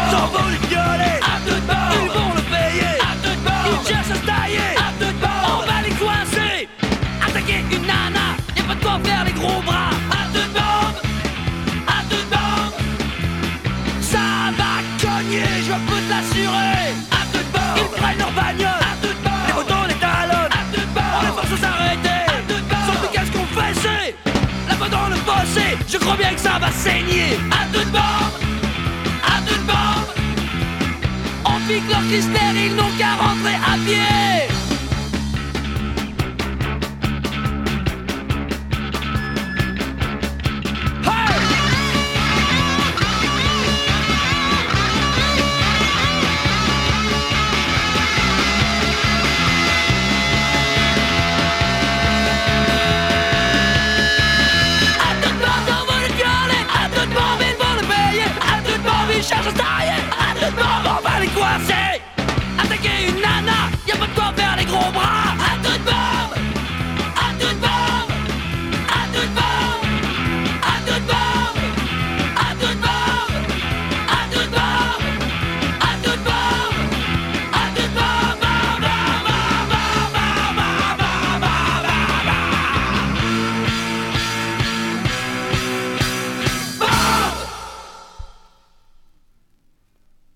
s'en vont les violer. À toute mort, ils vont le payer. À toute mort, ils cherchent à se tailler. À toute mort, on va les coincer. Attaquer une nana, y'a pas de quoi faire les gros bras. À toute bombe, à toute bombe. Ça va cogner, je peux te l'assurer. À toute bombe, ils prennent leur bagnole. À toute bombe, les motos les talonnent. À toute bombe, on les force à s'arrêter. À toute bombe, sans plus qu'est-ce qu'on fait, c'est la faute dans le fossé. Je crois bien que ça va saigner. À toute bombe, à toute bombe. On pique leur clistère, ils n'ont qu'à rentrer à pied. Cherche à se tailler, à toute mort,